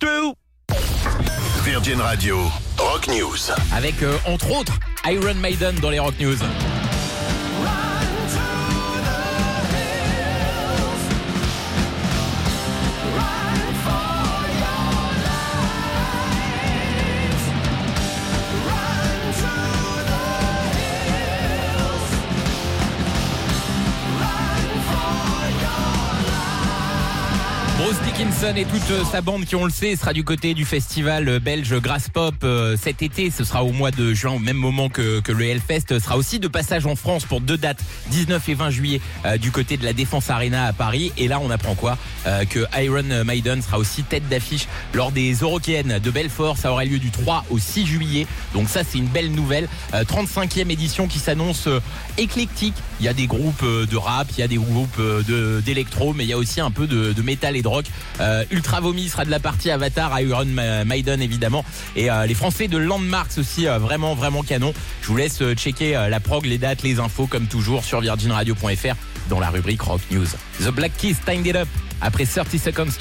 true. Virgin Radio, Rock News. Avec, entre autres, Iron Maiden dans les Rock News. Bruce Dickinson et toute sa bande qui, on le sait, sera du côté du festival belge Graspop cet été. Ce sera au mois de juin, au même moment que le Hellfest. Sera aussi de passage en France pour 2 dates, 19 et 20 juillet, du côté de la Défense Arena à Paris. Et là, on apprend quoi ? Que Iron Maiden sera aussi tête d'affiche lors des Eurokéennes de Belfort. Ça aura lieu du 3 au 6 juillet. Donc ça, c'est une belle nouvelle. 35e édition qui s'annonce éclectique. Il y a des groupes de rap, il y a des groupes d'électro, mais il y a aussi un peu de métal et de rock. Ultra Vomi sera de la partie, Avatar, Iron Maiden évidemment, et les Français de Landmarks aussi, vraiment canon. Je vous laisse checker la prog, les dates, les infos comme toujours sur virginradio.fr dans la rubrique Rock News. The Black Keys, Timed It Up après 30 Seconds